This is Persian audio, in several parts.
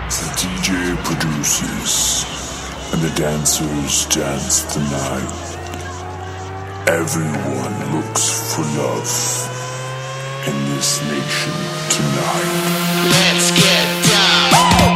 The DJ produces and the dancers dance the night. Everyone looks for love in this nation tonight. Let's get down.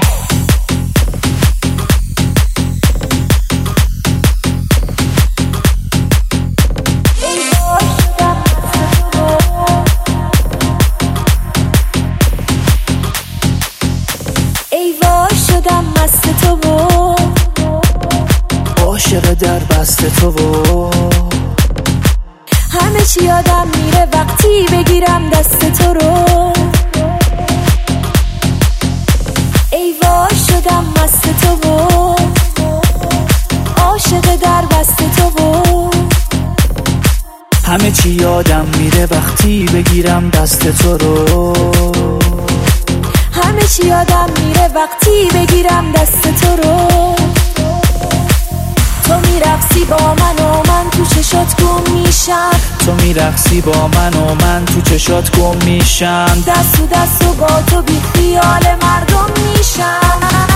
عاشق در بست تو و همه چی یادم میره وقتی بگیرم دست تو رو. ای وای شدم مست تو و عاشق در بست تو و همه چی یادم میره وقتی بگیرم دست تو رو. همه چی یادم میره وقتی بگیرم دست تو رو. تو میرقصی با من و من تو چشات گم میشم. تو میرقصی با من و من تو چشات گم میشم. دست و دست و با تو بی خیال مردم میشم.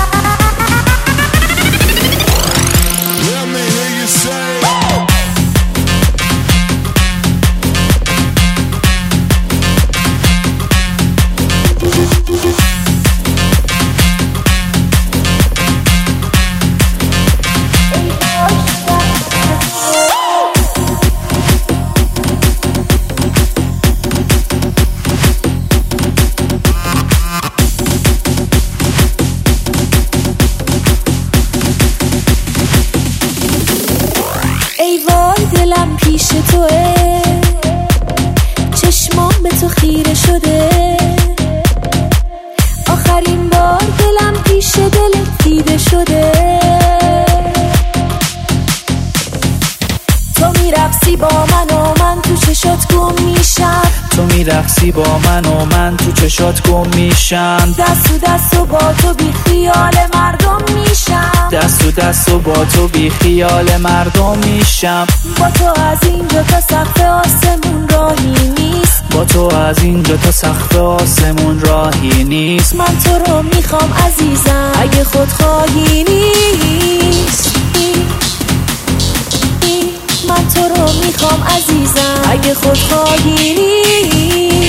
ای وای دلم پیش توه، چشمام به تو خیره شده. آخرین بار دلم پیش دلت دیده شده. تو میرقصی با من و من تو چشات گم میشم. تو میرقصی با من و من تو چشات گم میشم. دست و دست و با تو بی خیال مردم میشم. دست و دست و با تو بی خیال مردم میشم. با تو از اینجا تا سقف آسمون راهی نیست. با تو از اینجا تا سقف آسمون راهی نیست. من تو رو میخوام عزیزم اگه خودخواهی نیست. من تو رو میخوام عزیزم اگه خودخواهی نیست.